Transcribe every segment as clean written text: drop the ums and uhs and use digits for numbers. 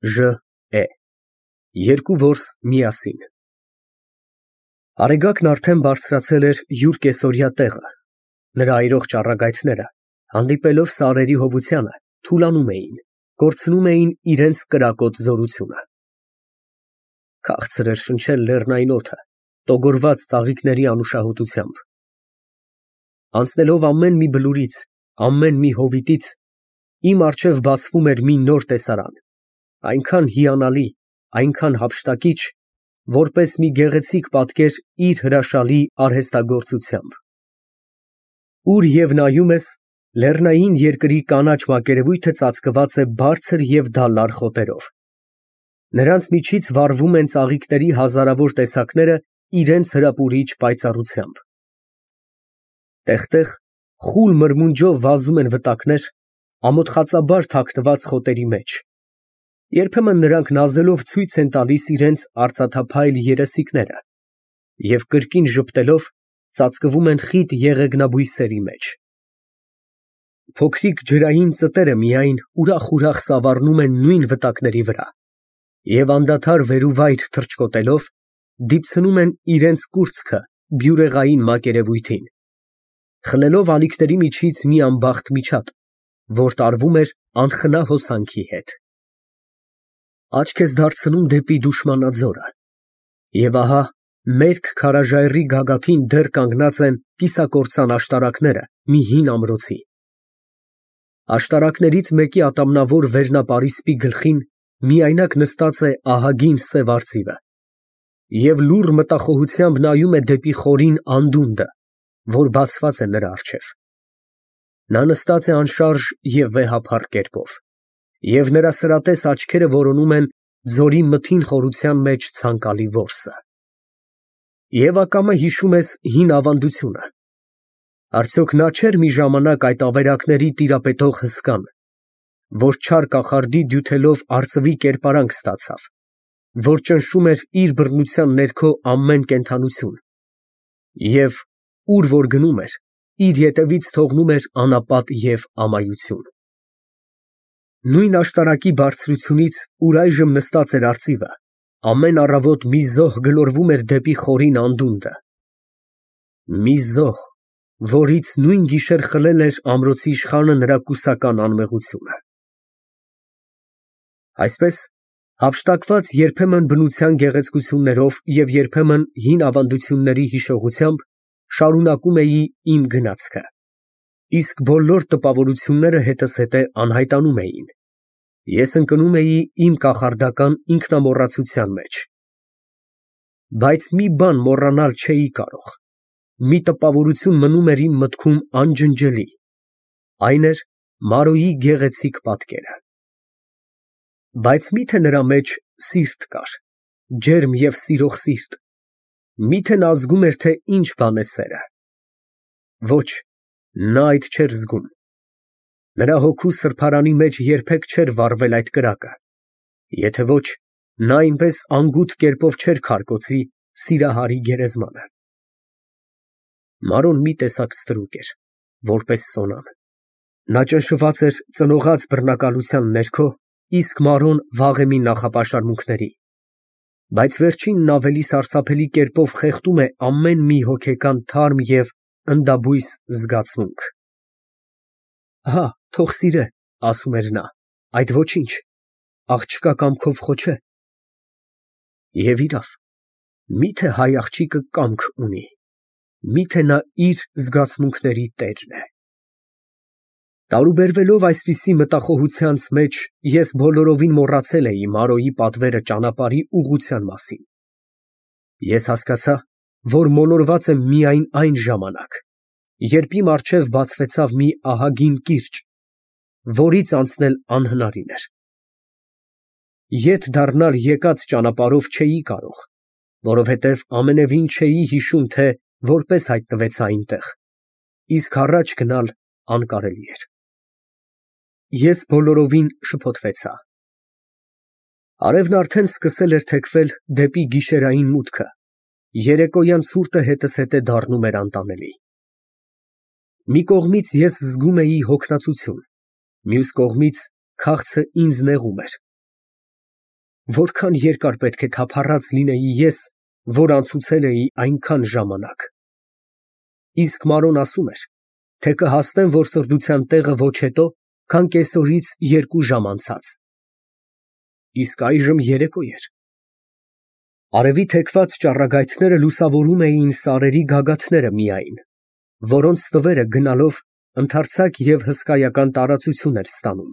Ժ. Է. Երկու որս միասին։ Արեգակն արդեն բարձրացել էր յուր կեսօրյա տեղը, նրա այրող ճառագայթները, հանդիպելով սարերի հովությանը, թուլանում էին, կորցնում էին իրենց կրակոտ զորությունը։ Քաղցր էր շնչել լեռնային օդը, տոգորված ծաղիկների անուշահոտությամբ։ Անցնելով ամեն մի բլուրից, ամեն մի հովիտից, իմ առջև բացվում էր մի նոր տեսարան, այնքան հիանալի, այնքան հափշտակիչ, որպես մի գեղեցիկ պատկեր իր հրաշալի արհեստագործությամբ։ Ուր և նայում ես, լեռնային երկրի կանաչ մակերևույթը ծածկված է բարձր և դալար խոտերով։ Նրանց միջից վառվում են ծաղիկների հազարավոր տեսակները իրենց հրապուրիչ պայծառությամբ։ Տեղ֊տեղ խուլ մրմունջով վազում են վտակներ, ամոթխածաբար թաքնված խոտերի մեջ։ Երբեմն նրանք նազելով ցույց են տալիս իրենց արծաթափայլ երեսիկները և կրկին ժպտելով ծածկվում են խիտ եղեգնաբույսերի մեջ։ Փոքրիկ ջրային ծտերը միայն ուրախ սավառնում են նույն վտակների վրա և անդադար վեր ու վայր թռչկոտելով դիպցնում են իրենց կուրծքը բյուրեղային մակերևույթին, խլելով ալիքների միջից մի անբախտ միջատ, որ տարվում էր անխնա հոսանքի հետ։ Աչք ես դարձնում դեպի դուշմանաձորը, և ահա մերկ քարաժայռի գագաթին դեռ կանգնած են կիսակործան աշտարակները մի հին ամրոցի։ Աշտարակներից մեկի ատամնավոր վերնապարիսպի գլխին միայնակ նստած է ահագին սև արծիվը և լուռ մտախոհությամբ նայում է դեպի խորին անդունդը, որ բացված է նրա առջև։ Նա նստած է անշարժ և վեհափառ կերպով, և նրա սրատես աչքերը որոնում են ձորի մթին խորության մեջ ցանկալի որսը։ Եվ ակամա հիշում ես հին ավանդությունը։ Արդյոք նա չէր մի ժամանակ այդ ավերակների տիրապետող հսկան, որ չար կախարդի դյութելով արծվի կերպարանք ստացավ, որ ճնշում էր իր բռնության ներքո ամեն կենդանություն և, ուր որ գնում էր, իր ետևից թողնում էր անապատ և ամայություն։ Նույն աշտարակի բարձրությունից, ուր այժմ նստած էր արծիվը, ամեն առավոտ մի զոհ գլորվում էր դեպի խորին անդունդը։ Մի զոհ, որից նույն գիշեր խլել էր ամրոցի իշխանը նրա կուսական անմեղությունը։ Այսպես, հափշտակված երբեմն բնության գեղեցկություններով և երբեմն հին ավանդությունների հիշողությամբ, շարունակում էի իմ գնացքը, իսկ բոլոր տպավորությունները հետզհետե անհայտանում էին։ Ես ընկնում էի իմ կախարդական ինքնամոռացության մեջ։ Բայց մի բան մոռանալ չէի կարող, մի տպավորություն մնում էր իմ մտքում անջնջելի, այն էր Մարոյի գեղեցիկ պատկերը։ Բայց մի՞թե նրա մեջ սիրտ կար, ջերմ և սիրող սիրտ, մի՞թե նա զգում էր, թե ինչ բան է սերը։ Ոչ, նա այդ չէր զգում։ Նրա հոգու սրբարանի մեջ երբեք չէր վառվել այդ կրակը, եթե ոչ, նա այնպես անգութ կերպով չէր քարկոծի Սիրահարի գերեզմանը։ Մարոն մի տեսակ ստրուկ էր, որպես Սոնան։ Նա ճնշված էր ծնողած բռնակալության ներքո, իսկ Մարոն վաղեմի նախապաշարմունքների, բայց վերջինն ավելի սարսափելի կերպով խեղդում է ամեն մի հոգեկան թարմ և ընդաբույս զգացմունք։ Հա, թող սիրե, ասում էր նա, այդ ոչինչ, աղջկա կամքով խո չէ։ Եվ իրավ, մի՞թե հայ աղջիկը կամք ունի, մի՞թե նա իր զգացմունքների տերն է։ Տարուբերվելով այսպիսի մտախոհությանց մեջ, ես բոլորովին մոռացել էի Մարոյի պատվերը ճանապարհի ուղղության մասին։ Ես հասկացա, որ մոլորված եմ միայն այն ժամանակ, երբ իմ առջև բացվեցավ մի ահագին կիրճ, որից անցնել անհնարին էր։ Ետ դառնալ եկած ճանապարհով չէի կարող, որովհետև ամենևին չէի հիշում, թե որպես հայտնվեցա այնտեղ, իսկ առաջ գնալ անկարելի էր։ Ես բոլորովին շփոթվեցա։ Արևն արդեն սկսել էր թեքվել դեպի գիշերային մուտքը, երեկոյան ցուրտը հետզհետե դառնում էր անտանելի։ Մի կողմից ես զգում էի հոգնածություն, մյուս կողմից քաղցը ինձ նեղում էր։ Որքան երկար պետք է թափառած լինեի ես, որ անցուցել էի այնքան ժամանակ։ Իսկ Մարոն ասում էր, թե կհասնեմ որսորդության տեղը ոչ հետո, քան կեսօրից 2 ժամ անցած։ Իսկ այժմ երեկո էր։ Արևի թեքված ճառագայթները լուսավորում էին սարերի գագաթները միայն, որոնց ստվերը գնալով ընդարձակ և հսկայական տարածություն էր ստանում։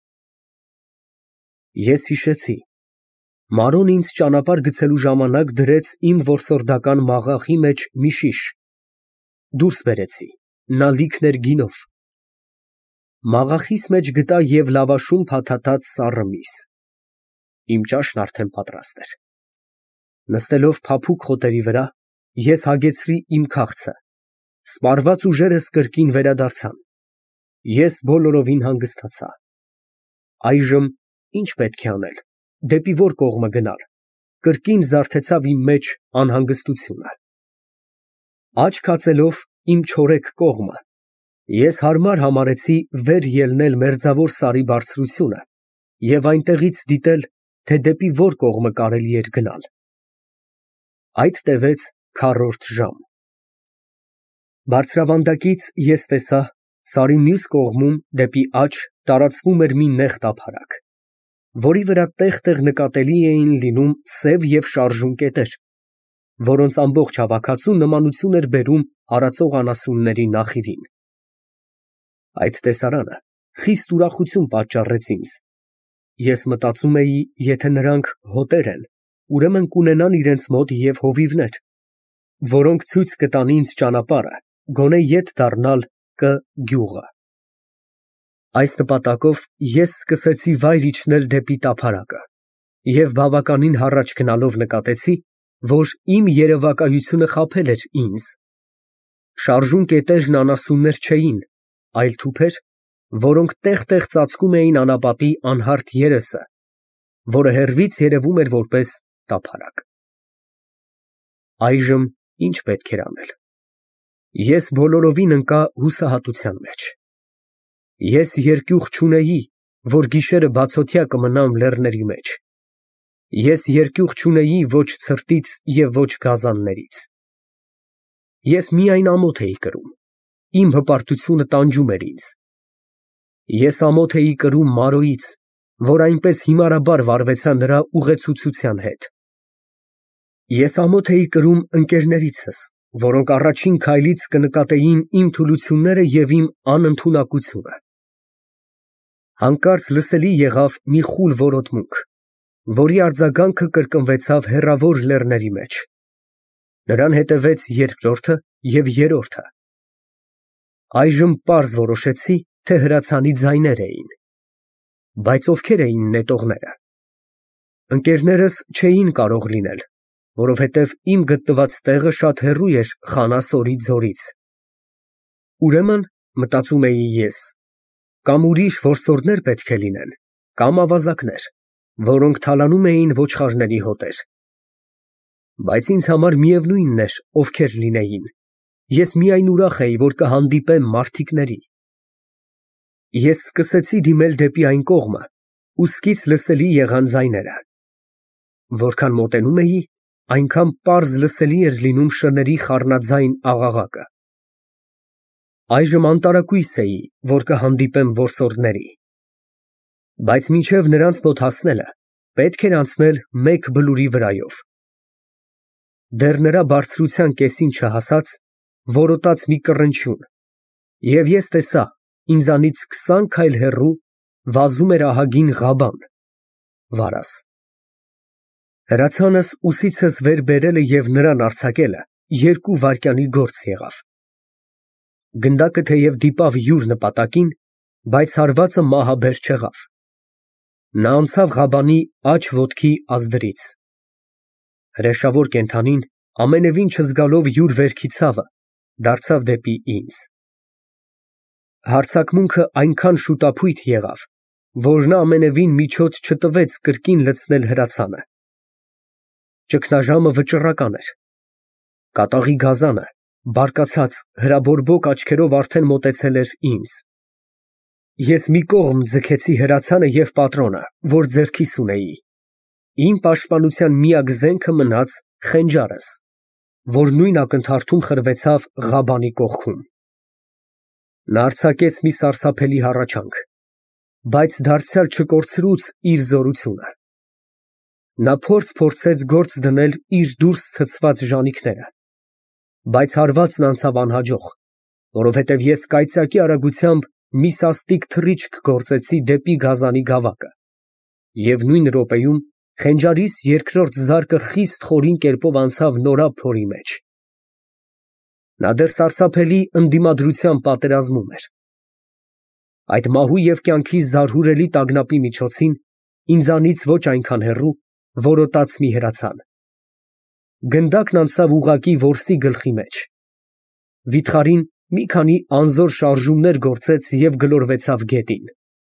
Ես հիշեցի։ Մարոն ինձ ճանապարհ գցելու ժամանակ դրեց իմ որսորդական մաղախի մեջ մի շիշ։ Դուրս բերեցի, նա լիքն էր գինով։ Մաղախիս մեջ գտա և լավաշում փաթաթած սառը միս։ Իմ ճաշն արդեն պատրաստ էր։ Նստելով փափուկ խոտերի վրա, ես հագեցրի իմ քաղցը։ Սպառված ուժերս կրկին վերադարձան։ Ես բոլորովին հանգստացա։ Այժմ ի՞նչ պետք է անել, դեպի որ կողմը գնալ, կրկին զարթեցավ իմ մեջ անհանգստությունը։ Աչք հացելով իմ չորեկ կողմը, ես հարմար համարեցի վեր ելնել Մերձավոր սարի բարձրությունը և այնտեղից դիտել, թե դեպի որ կողմը կարելի էր գնալ։ Այդ տևեց քառորդ ժամ։ Բարձրավանդակից ես տեսա սարի մյուս կողմում դեպի աջ տարածվում էր մի նեղ տափարակ, որի վրա տեղ֊տեղ նկատելի էին լինում սև և շարժուն կետեր, որոնց ամբողջ հավաքածու նմանություն էր բերում հարածող անասունների նախիրին։ Այդ տեսարանը խիստ ուրախություն պատճառեց ինձ։ Ես մտածում էի, եթե նրանք հոտեր են, ուրեմն կունենան իրենց մոտ և հովիվներ, որոնք ցույց կտան ինձ ճանապարհը, գոնե ետ դառնալ Կ գյուղը։ Այս նպատակով ես սկսեցի վայր իջնել դեպի տափարակը և բավականին հառաջ գնալով նկատեցի, որ իմ երևակայությունը խաբել էր ինձ։ Շարժուն կետերն անասուններ չէին, այլ թուփեր, որոնք տեղ֊տեղ ծածկում էին անապատի անհարթ երեսը, որը հեռվից երևում էր որպես տափարակ։ Այժմ ի՞նչ պետք էր անել։ Ես բոլորովին ընկա հուսահատության մեջ։ Ես երկյուղ չունեի, որ գիշերը բացօթյա կմնամ լեռների մեջ։ Ես երկյուղ չունեի ոչ ցրտից և ոչ գազաններից։ Ես միայն ամոթ էի կրում, իմ հպարտությունը տանջում էր ինձ։ Ես ամոթ էի կրում Մարոյից, որ այնպես հիմարաբար վարվեցա նրա ուղեցուցության հետ։ Ես ամոթ էի կրում ընկերներիցս, որոնք առաջին քայլից կնկատեին իմ թուլությունները և իմ անընդունակությունը։ Հանկարծ լսելի եղավ մի խուլ որոտմունք, որի արձագանքը կրկնվեցավ հեռավոր լեռների մեջ։ Նրան հետևեց երկրորդը և երրորդը։ Այժմ պարզ որոշեցի, թե հրացանի ձայներ էին։ Բայց ովքեր էին նետողները։ Ընկերներս չէին կարող լինել, որովհետև իմ գտնված տեղը շատ հեռու էր Խանա֊Սորի ձորից։ Ուրեմն, մտածում էի ես, կամ ուրիշ որսորդներ պետք է լինեն, կամ ավազակներ, որոնք թալանում էին ոչխարների հոտեր։ Բայց ինձ համար միևնույն էր, ովքեր լինեին, ես միայն ուրախ էի, որ կհանդիպեմ մարդիկների։ Ես սկսեցի դիմել դեպի այն կողմը, ուսքից լսելի եղան ձայները։ Որքան մոտենում էի, այնքան պարզ լսելի էր լինում շների խառնաձայն աղաղակը։ Այժմ անտարակույս էի, որ կհանդիպեմ որսորդների։ Բայց մինչև նրանց մոտ հասնելը, պետք էր անցնել 1 բլուրի վրայով։ Դեռ նրա բարձրության կեսին չհասած, որոտաց մի կռնչյուն, և ես տեսա ինձանից 20 քայլ հեռու վազում էր ահագին Ղաբան (վարաս)։ Հրացանս ուսիցս վեր բերելը և նրան արձակելը 2 վայրկյանի գործ եղավ։ Գնդակը թեև դիպավ յուր նպատակին, բայց հարվածը մահաբեր չեղավ։ Նա անցավ Ղաբանի աջ ոտքի ազդրից։ Հրեշավոր կենդանին, ամենևին չզգալով յուր վերքի ցավը, դարձավ դեպի ինձ։ Հարձակմունքը այնքան շուտափույթ եղավ, որ նա ամենևին միջոց չտվեց կրկին լցնել հրացանը։ Ճգնաժամը վճռական էր։ Կատաղի գազանը, բարկացած, հրաբորբոք աչքերով արդեն մոտեցել էր ինձ։ Ես մի կողմ ձգեցի հրացանը և պատրոնը, որ ձեռքիս ունեի, Իմ պաշտպանության միակ զենքը մնաց խենջարս, որ նույն ակնթարթում խրվեցավ Ղաբանի կողքում։ Նա արձակեց մի սարսափելի հառաչանք, բայց դարձյալ չկորցրուց իր զորությունը։ Նա փորձեց գործ դնել իր դուրս ցցված ժանիքները, բայց հարվածն անցավ անհաջող, որովհետև ես կայծակի արագությամբ մի սաստիկ թռիչք գործեցի դեպի գազանի գավակը, և նույն րոպեում խենջարիս երկրորդ զարկը խիստ խորին կերպով անցավ նորա փորի մեջ։ Նա դեռ սարսափելի ընդդիմադրությամբ պատերազմում էր։ Այդ մահու և կյանքի զարհուրելի տագնապի միջոցին ինձանից ոչ այնքան հեռու որոտաց մի հրացան։ Գնդակն անցավ ուղղակի որսի գլխի մեջ։ Վիթխարին մի քանի անզոր շարժումներ գործեց և գլորվեցավ գետին։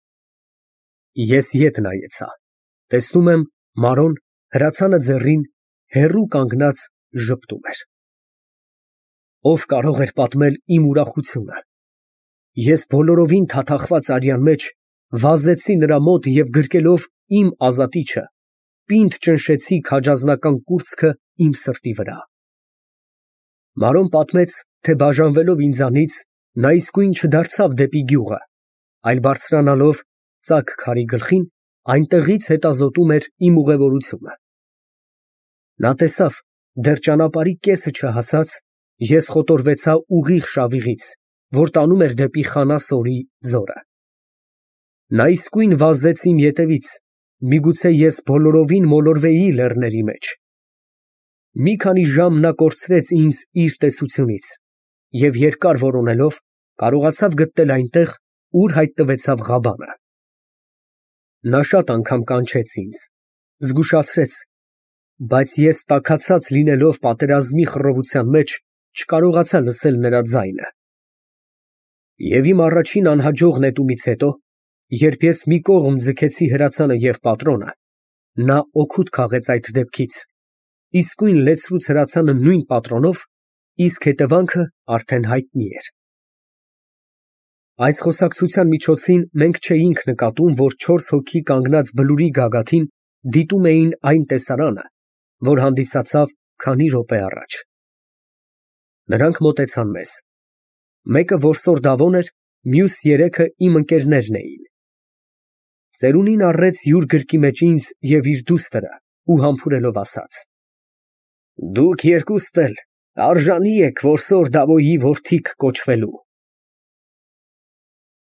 Ես ետ նայեցա, տեսնում եմ Մարոն հրացանը ձեռին հեռու կանգնած ժպտում էր։ Ով կարող էր պատմել իմ ուրախությունը։ Ես բոլորովին թաթախված արյան մեջ վազեցի նրա մոտ և գրկելով իմ ազատիչը, պինդ ճնշեցի քաջազնական կուրծքը իմ սրտի վրա։ Մարոն պատմեց, թե բաժանվելով ինձանից, նա իսկույն չդարձավ դեպի գյուղը, այլ բարձրանալով ծակ քարի գլխին, այնտեղից հետազոտում էր իմ ուղևորությունը։ Նա տեսավ, դեռ ճանապարհի կեսը չհասած, ես խոտորվեցա ուղիղ շավիղից, որ տանում էր դեպի Խանա Սորի ձորը։ Նա իսկույն վազեց իմ ետևից, միգուցե ես բոլորովին մոլորվեի լեռների մեջ։ Մի քանի ժամ նա կորցրեց ինձ իր տեսությունից և երկար որոնելով կարողացավ գտնել այնտեղ, ուր հայտնվեցավ Ղաբանը։ Նա շատ անգամ կանչեց ինձ, զգուշացրեց, բայց ես տաքացած լինելով պատերազմի խռովության մեջ, չկարողացա լսել նրա ձայնը։ Եվ իմ առաջին անհաջող նետումից հետո, երբ ես մի կողմ ձգեցի հրացանը և պատրոնը, նա օգուտ քաղեց այդ դեպքից, իսկույն լեցրուց հրացանը նույն պատրոնով, իսկ հետևանքը արդեն հայտնի էր։ Այս խոսակցության միջոցին մենք չէինք նկատում, որ 4 հոգի կանգնած բլուրի գագաթին դիտում էին այն տեսարանը, որ հանդիսացավ քանի րոպե առաջ։ Նրանք մոտեցան մեզ։ Մեկը որսոր Դավոն էր, մյուս երեքը իմ ընկերներն էին։ Ծերունին առեց յուր գրկի մեջ ինձ և իր դուստրը ու համբուրելով ասաց. Դուք երկուստ էլ արժանի եք որսոր Դավոյի որդիք կոչվելու։